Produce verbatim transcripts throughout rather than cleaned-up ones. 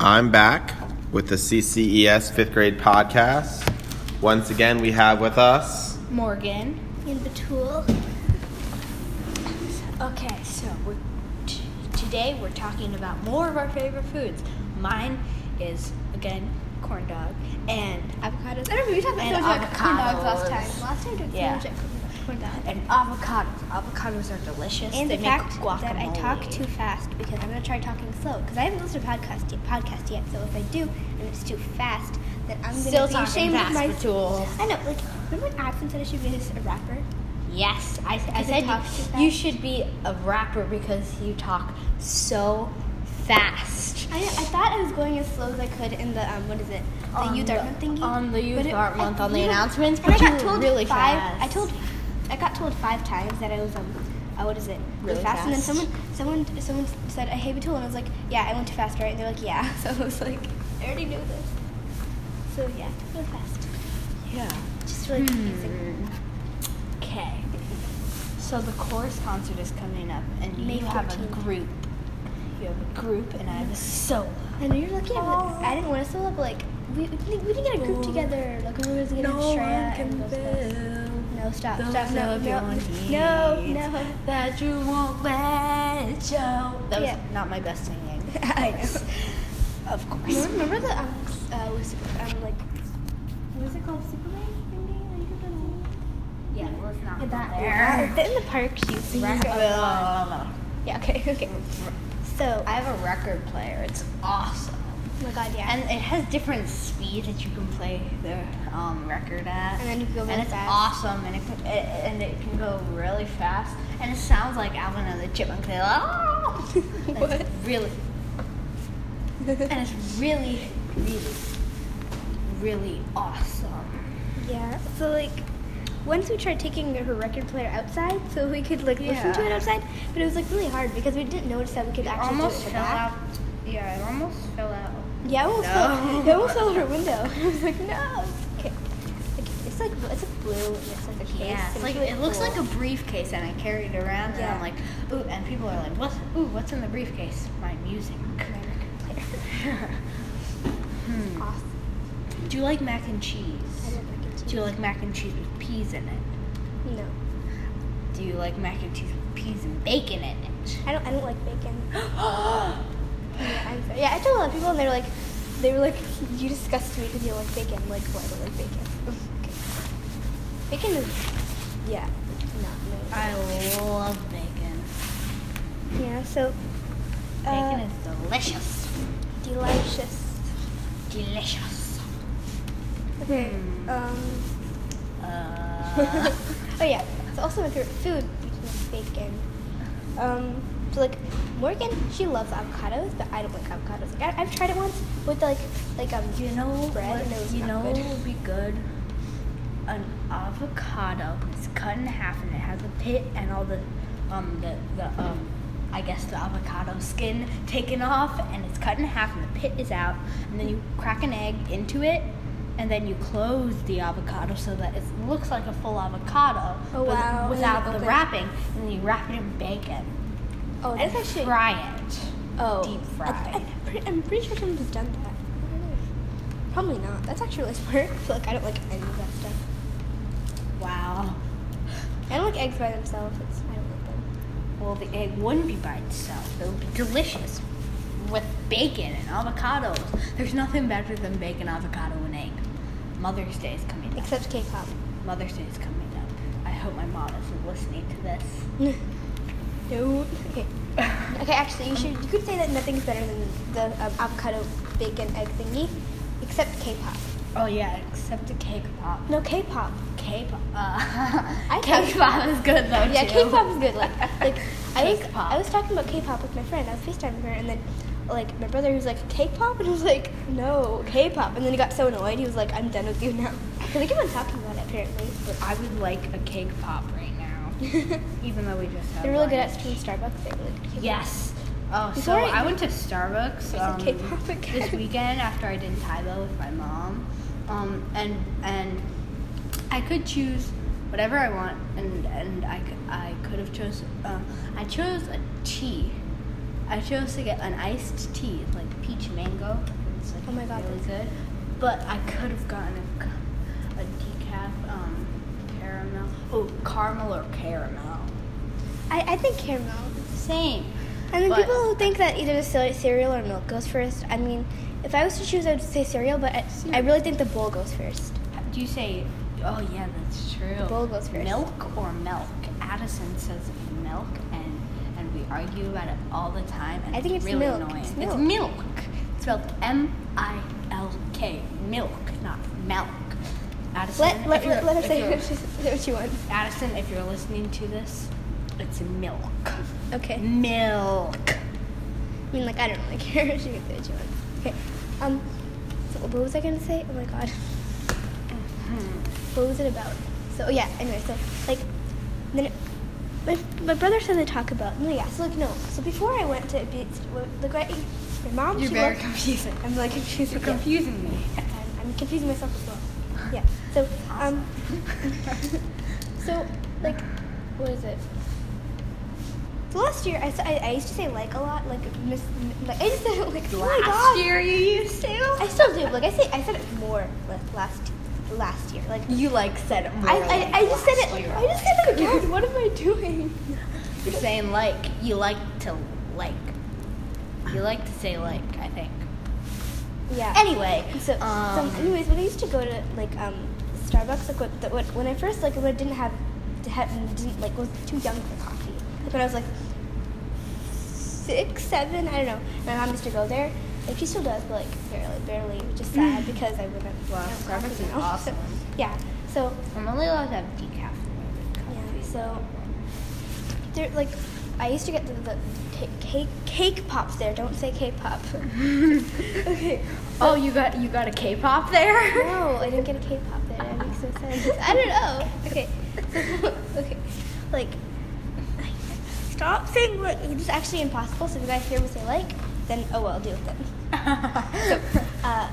I'm back with the C C E S fifth grade podcast. Once again, we have with us Morgan and Batul. Okay, so we're t- today we're talking about more of our favorite foods. Mine is, again, corn dog and Avocados. I remember we talked And so much about corn dogs last avocados. time. Last time we talked Yeah. so much about corn dogs. and avocados. Avocados are delicious. And they the make fact guacamole. that I talk too fast because I'm going to try talking slow because I haven't listened to a podcast yet, podcast yet. So if I do and it's too fast, then I'm going Still to be talking ashamed fast, of my. Batul. I know. Like, remember when Absent said I should be a rapper? Yes, I, I Because it said talks too you, you fast? should be a rapper because you talk so fast. I, I thought I was going as slow as I could in the um what is it the On youth the- art month thingy on the youth But it- art I- month, on the you know, announcements, and I but you got were told really five, fast. I told I got told five times that I was um uh, what is it Really fast. And then fast. someone someone someone said hey Batul, and I was like yeah I went too fast, right? And they're like yeah. So I was like I already knew this. So yeah, really fast, Yeah. just really confusing. Okay. So the chorus concert is coming up, and May you have a fourteenth. group. You have a group, and I have a solo. I know you're lucky. Oh. But I didn't want to solo, but like we we didn't, we didn't get a group Oh. together. Like we were gonna get Shreya and those guys. No, stop, Those stop, no, of no, your no, needs no. that you won't let it show. That was Yeah. not my best singing. I know. Of course. Remember, remember the um, uh, was, um like what was it called, Superman thingy? Yeah, well, it's not And that there. yeah, in the park she's I yeah, okay, okay. So have a record player. It's awesome. oh my god, yeah. And it has different speeds that you can play the um, record at. And then you can go really And it's fast. awesome, and it, can, it and it can go really fast, and it sounds like Alvin and the Chipmunks. They're like, "Oh!" And What? It's really, and it's really, really, really awesome. Yeah. So like once we tried taking her record player outside so we could like listen to Yeah. it outside, but it was like really hard because we didn't notice that we could It actually almost do it in the fell back. out. Yeah, it almost fell out. Yeah, it almost No. fell. It almost fell out her window. I was like, no. Okay. Like, it's like it's like blue and it's like a case. Yeah, and it's like really it looks cool. like a briefcase, and I carry it around, and Yeah. I'm like, ooh, and people are like, what's ooh, what's in the briefcase? My music. My record player. Hmm. Awesome. Do you like mac and I cheese? love mac and cheese. Do you like mac and cheese with peas in it? No, Do you like mac and cheese with peas and bacon in it? I don't. I don't like bacon. Yeah, I'm sorry. Yeah, I told a lot of people, and they were like, they were like, you disgust me because you don't like bacon. I'm like, well, I don't like bacon. Okay. Bacon is, yeah, not me. I love bacon. Yeah. So. Bacon uh, is delicious. delicious. Delicious. Okay. Hmm. Um. Uh, Oh yeah. It's also my favorite food, which is bacon. Um. So like Morgan, she loves avocados, but I don't like avocados. Like, I, I've tried it once with like like um you know bread, what? and it was You not know good. what would be good? An avocado is cut in half, and it has a pit and all the um the the um I guess the avocado skin taken off, and it's cut in half, and the pit is out, and then you crack an egg into it, and then you close the avocado so that it looks like a full avocado, Oh, but wow. without And then the open it. wrapping, and then you wrap it in bacon Oh, and that's actually. fry it. Oh, deep I, fried. I, pretty, I'm pretty sure someone has done that. I don't know. Probably not. That's actually really smart. I feel like I don't like any of that stuff. Wow. I don't like eggs by themselves. It's, I don't like them. Well, the egg wouldn't be by itself. It would be delicious with bacon and avocados. There's nothing better than bacon, avocado, and egg. Mother's Day is coming up. Except K-pop. Mother's Day is coming up. I hope my mom isn't listening to this. No. Okay. Okay. Actually, you should. You could say that nothing's better than the um, avocado bacon egg thingy, except K-pop. Oh yeah, except the cake pop. No, K-pop. K-pop. Uh, I cake pop is good though Yeah, too. K-pop is good. Like, like I was, K-pop. I was talking about K-pop with my friend. I was FaceTiming her, and then, like, my brother was like, "K-pop," and I was like, "No, K-pop." And then he got so annoyed. He was like, "I'm done with you now," because they keep on talking about it apparently. But I would like a cake pop right now, even though we just have They're really good one. at street Starbucks. They're really good. at K-pop. Yes. Oh, so Before I- I went to Starbucks said um, K-pop again. this weekend after I did Tylo with my mom, um, and and I could choose whatever I want, and and I could, I could have chose. Uh, I chose a tea. I chose to get an iced tea, like peach mango. It's like Oh my God, really that's- good. But I could have gotten a, c- a decaf um, caramel. Oh, caramel or caramel. I, I think caramel. Same. And then But- people who think that either the ce- cereal or milk goes first. I mean, if I was to choose, I would say cereal, but I, I really think the bowl goes first. Do you say, oh yeah, that's true. The bowl goes first. Milk or milk? Addison says milk, and and we argue about it all the time. And I think it's really milk. annoying. It's It's milk. milk. It's spelled M I L K. Milk, not milk. Addison, Let, let, if you're- let, let her if say you're- what she, say what she wants. Addison, if you're listening to this, it's milk. Okay. Milk. I mean, like, I don't really care. She can say what she wants. Okay. Um, so what was I going to say? Oh my god. What was it about? So, yeah, anyway, so, like, then it, my, my brother said to talk about, no, yeah, so, like, no. So before I went to be, the great, my mom, You're she very worked- confusing. I'm, like, confusing. You're confusing me. I'm, I'm confusing myself as well. Yeah, so, um, so, like, what is it? So last year, I, s- I, I used to say like a lot, like miss, like I used to say like oh my Last god. year you used to? I still do. Like I say, I said it more like last last year. Like You like said it more. I, I, I just said it. last year. I just said it again. What am I doing? You're saying like. You like to like. You like to say like, I think. Yeah. Anyway, So, um, so anyways, when I used to go to like um Starbucks, like what, the, what when I first like when I didn't have, to have didn't like was too young for coffee. Like when I was like six, seven, I don't know. My mom used to go there. Like she still does, but like barely, barely. Which is sad because I wouldn't. Wow, I don't Starbucks coffee is now. awesome. So, yeah. So I'm only allowed to have decaf. yeah. So there like I used to get the, the ta- cake cake pops there. Don't say K-pop. Okay. Oh, you got you got a K-pop there? No, I didn't get a K-pop there. That makes no sense. I don't know. Okay. So, okay. Like, stop saying like it's actually impossible. So if you guys hear me say like, then oh well, deal with it. So, uh,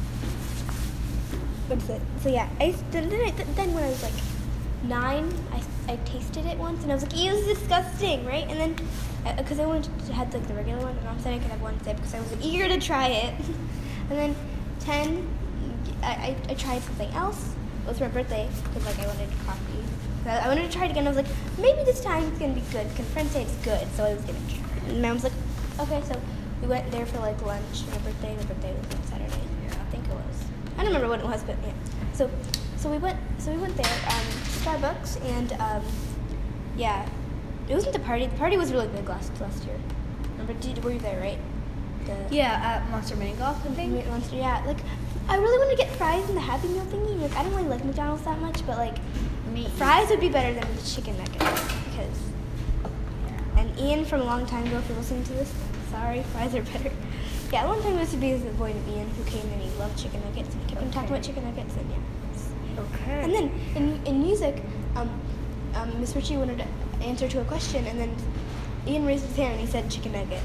what's it? So yeah, I used- then then, I, then when I was like nine, I, I tasted it once and I was like, ew, this is disgusting, right? And then because I wanted to have like the regular one, and mom said I could have one sip because I was eager to try it. And then ten, I, I, I tried something else. It was for my birthday because like I wanted coffee. So I wanted to try it again. I was like, maybe this time it's gonna be good because friends say it's good, so I was gonna try. it. And mom was like, okay, so we went there for like lunch. My birthday, my birthday was on Saturday. Yeah. I think it was. I don't remember what it was, but yeah. So, so we went. So we went there, um, Starbucks, and um, yeah, it wasn't the party. The party was really big last last year. Remember? Did, were you there, right? The, Yeah, at Monster Mini Golf, I think. Meat Monster, yeah. Like, I really want to get fries in the Happy Meal thingy. Like, I don't really like McDonald's that much, but like, Me fries would be better than the chicken nuggets because. Yeah. And Ian from a long time ago, if you're listening to this, sorry, fries are better. Yeah, a long time ago used to be the boy of Ian who came and he loved chicken nuggets and he kept on talking Okay. about chicken nuggets and yeah. Okay. And then in in music, um, um, Miss Ritchie wanted to answer to a question and then Ian raised his hand and he said chicken nugget.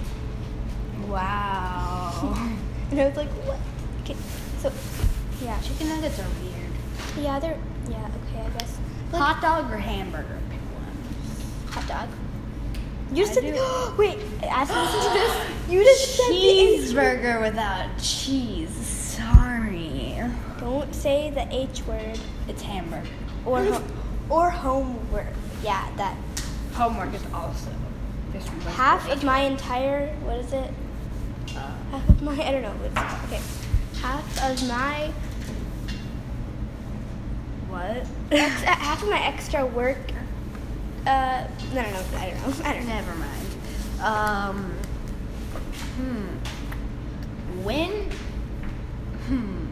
Wow. And I was like, what? Okay, so yeah, Chicken nuggets are weird. yeah, they're yeah okay, I guess. Like, Hot dog or hamburger? Pick one. hot dog. You I said do. wait. As I listen to this, you just said the H word. Cheeseburger without cheese. Sorry. Don't say the H word It's hamburger. or ho- or homework. Yeah, that. Homework is also. This one was Half the of my entire what is it? Uh, Half of my I don't know. What's, okay, half of my what? ex, uh, half of my extra work. Uh, no, no, no. I don't know. I don't know. Never mind. Um. Hmm. When? Hmm.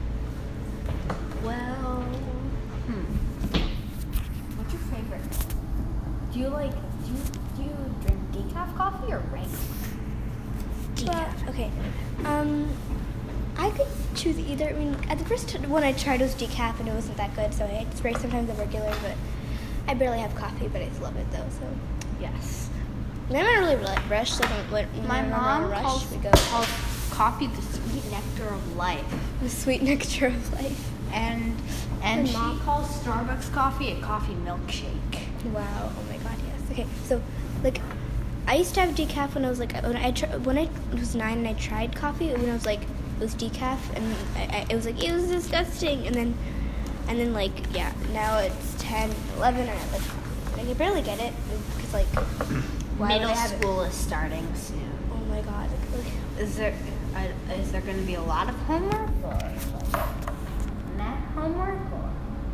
Well. Hmm. What's your favorite? Do you like? Do you do you drink decaf coffee or regular? But, okay. Um, I could choose either. I mean, at the first one I tried was decaf and it wasn't that good, so I spray sometimes the regular. But I barely have coffee, but I just love it though. So Yes. I'm not really like rush. Like when, when My we're on a mom rush, calls, we go. calls coffee the sweet nectar of life, The sweet nectar of life. and and My she mom- calls Starbucks coffee a coffee milkshake. Wow. Oh my God. Yes. Okay. So, like, I used to have decaf when I was like when I tr- when I was nine and I tried coffee when I was like it was decaf and I, I, it was like it was disgusting and then and then like yeah now it's ten, eleven and I like coffee. I can barely get it because like why Middle would I have it? school is starting soon. Oh my god! Like, Is there uh, is there going to be a lot of homework or like net homework or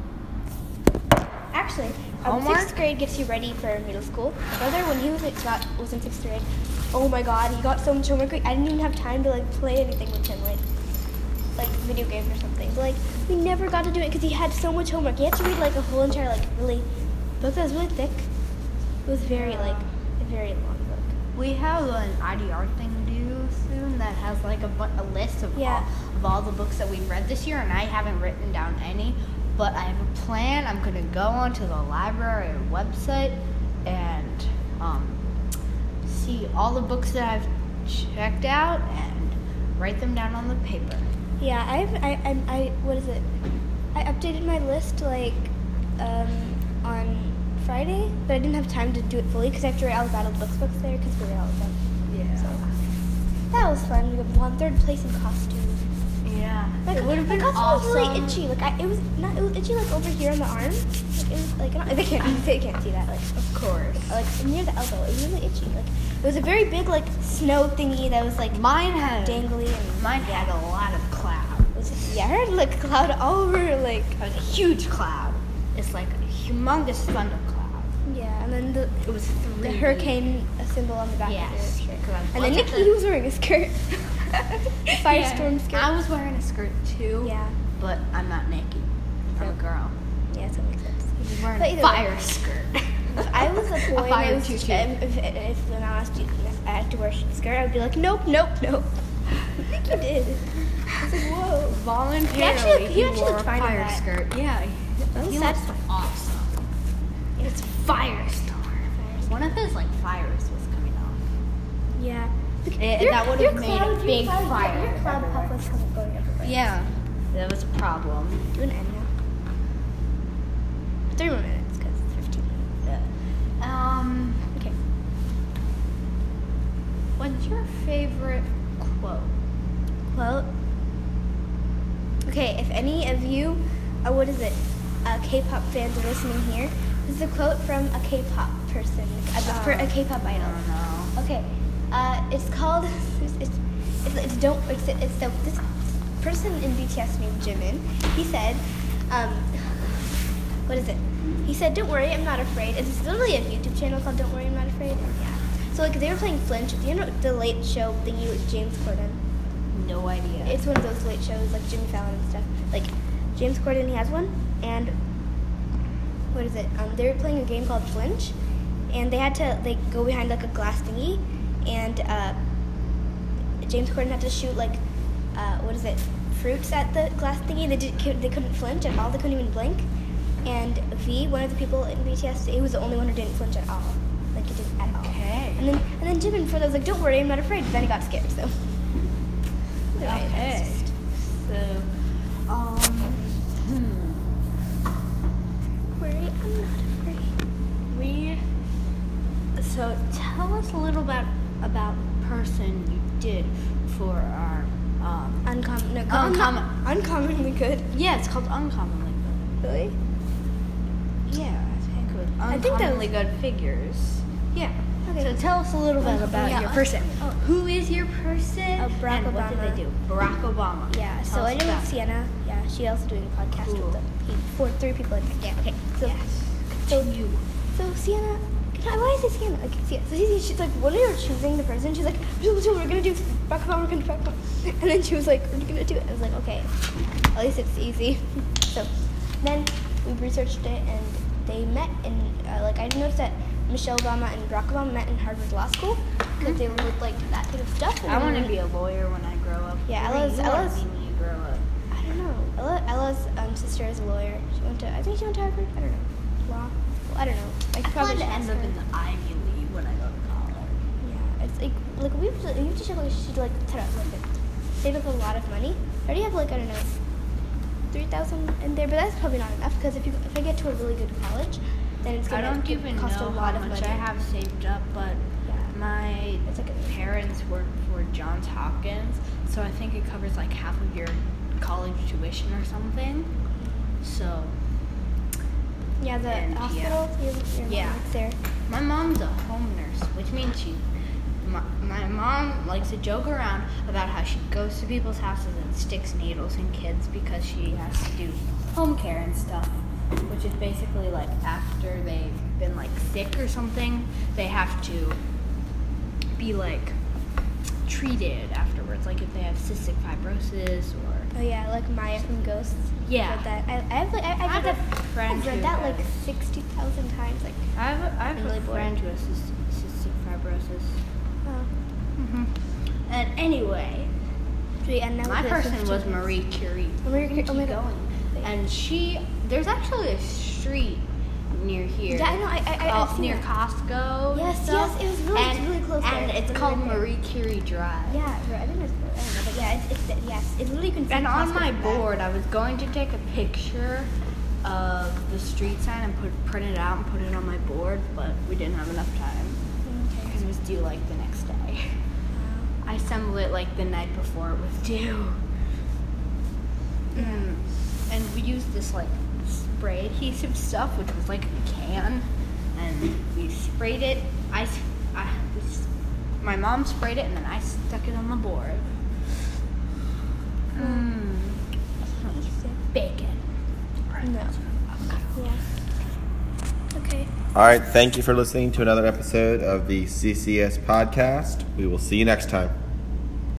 actually, um, Homework? sixth grade gets you ready for middle school. My brother, when he was like, got, was in sixth grade, oh my god, he got so much homework. I didn't even have time to like play anything with him, like like video games or something. But like we never got to do it because he had so much homework. He had to read like a whole entire like really book that was really thick. It was very like a very long book. we have an I D R thing due soon that has like a, bu- a list of Yeah. all, of all the books that we've read this year, and I haven't written down any, but I have a plan. I'm gonna go onto the library website and um, see all the books that I've checked out and write them down on the paper. Yeah, I've I I, I what is it? I updated my list like um, on Friday, but I didn't have time to do it fully because I have to write all the Battle Books books there because we read all of them. Yeah. So that was fun. We won third place in costume. Yeah. My, It co- would have my been costume awesome. was really itchy. Like I, it was not. It was itchy like over here on the arm. Like it was like not, they can't they can't see that. Like Of course. like near the elbow. It was really itchy. Like it was a very big like snow thingy that was like Mine had dangly and mine had a lot of clouds. it was just, yeah, I heard like a cloud all over like It was a huge cloud. It's like a humongous thundercloud. yeah, and then the It was three. the hurricane symbol on the back Yes. of your shirt. because I was And then looking Nikki, at he was wearing a skirt. Firestorm Yeah. skirt. I was wearing a skirt too. Yeah. But I'm not naked. I'm a Yep. girl. Yeah, so it makes sense. I was wearing But a either fire way. skirt. If I was a boy and fire I was tutu. um, if, if when I asked you if I had to wear a skirt, I would be like, nope, nope, nope. I think you did. I was like, whoa. Voluntarily, He actually- he he actually wore looked a fine in fire that. skirt. Yeah, That was he sad. looks awesome. It's Firestorm. One of his like fires was coming off. Yeah. Look, Eh, your- that would've your made a cloud- your big cloud- fire Your cloud everywhere. puff was coming, going everywhere. Yeah, that was a problem. Do an end now. Three more minutes because it's fifteen minutes. Um, Okay. what's your favorite quote? Quote. Okay, if any of you, uh, what is it, uh, K-pop fans are listening here, this is a quote from a K-pop person, a, for a K-pop I idol. don't know. Okay, uh, it's called. It's, it's, it's, it's don't. It's, it's the this person in B T S named Jimin. He said, um, what is it? He said, "Don't worry, I'm not afraid." It's literally a YouTube channel called "Don't Worry, I'm Not Afraid." And yeah. So like they were playing Flinch. You know the Late Show thingy with James Corden. No idea. It's one of those late shows like Jimmy Fallon and stuff. Like James Corden, he has one, and what is it? Um, they were playing a game called Flinch, and they had to like go behind like a glass thingy, and uh, James Corden had to shoot like uh, what is it? Fruits at the glass thingy. They did, they couldn't flinch at all. They couldn't even blink. And V, one of the people in B T S, he was the only one who didn't flinch at all. Like he didn't at all. Okay. And then and then Jimin for that was like, "Don't worry, I'm not afraid." Then he got scared. So. Okay. So, um, hmm. Worry, I'm not afraid. We. So tell us a little bit about the person you did for our. Um, Uncommon. No, Uncommon. Uncommonly good. yeah, it's called Uncommonly Good. Really? Yeah, I think with I think that Uncommonly was- Good Figures. Yeah. Okay. So tell us a little bit about Yeah, your un- person. oh. Who is your person? Uh, Barack and what did Obama. they do? Barack Obama. Yeah. Tell So us I know about it. Sienna. Yeah, she also doing a podcast Cool. with the he, four, three people in it. Yeah. Okay. So Yes. so You. so Sienna. Can I, why is it Sienna? Like, Sienna. So she's, she's like, when we were choosing the person, she's like, so, so we're gonna do Barack Obama, we're gonna do Barack Obama. And then she was like, we're gonna do it. I was like, okay, at least it's easy. So then we researched it, and they met in uh, like I noticed that Michelle Obama and Barack Obama met in Harvard Law School because they would like that kind of stuff. And I then want to when- be a lawyer when I grow up. Yeah, What do Ella's- you wanna Ella's- be when you grow up. I don't know. Ella, Ella's um, sister is a lawyer. She went to, I think she went to Harvard. I don't know. Law. Well, I don't know. I I could probably probably to should end ask up her. in the Ivy League when I go to college. Yeah, it's like like we have to, we have to check like she like set up like save up a lot of money. I already have like I don't know three thousand in there, but that's probably not enough because if you if I get to a really good college, then it's I gonna don't c- even cost know a lot how of much money. I have saved up, but Yeah. my It's like a- parents work for Johns Hopkins, so I think it covers like half of your college tuition or something. So Yeah, the And, yeah. hospital. Your, your mom Yeah. works there. my mom's a home nurse, which means she. My, my mom likes to joke around about how she goes to people's houses and sticks needles in kids because she has to do home care and stuff, which is basically like after they've been like sick or something, they have to be like treated afterwards, like if they have cystic fibrosis or Oh yeah, like Maya from Ghosts. Yeah. Read that. I, I have like I, I I've, have read, a friend I've read who that has- like sixty thousand times. Like, I have a, I have I'm really a bored. friend who has cys- cystic fibrosis. oh. Mm-hmm. And anyway, So, yeah, and now my the person was fifteen Marie Curie. Marie We Curie- can oh my keep God. going. And she, there's actually a street near here. Yeah, I know. I, I, I called- I've seen near that. Costco. and Yes, stuff. yes, it was really- and, it's really close And there. it's It's called really there. Marie Curie Drive. Yeah, I think it's. I don't know, but yeah, it's, it's yes, it's literally. You can see And on Costco my from that. board, I was going to take a picture of the street sign and put print it out and put it on my board, but we didn't have enough time because Okay. it was due like the next day. I assembled it like the night before it was due. Mm. And we used this like spray adhesive stuff, which was like a can, and we sprayed it. I, s- I we s- my mom sprayed it, and then I stuck it on the board. Mm. Bacon. No. Yeah. Okay. All right. Thank you for listening to another episode of the C C S podcast. We will see you next time.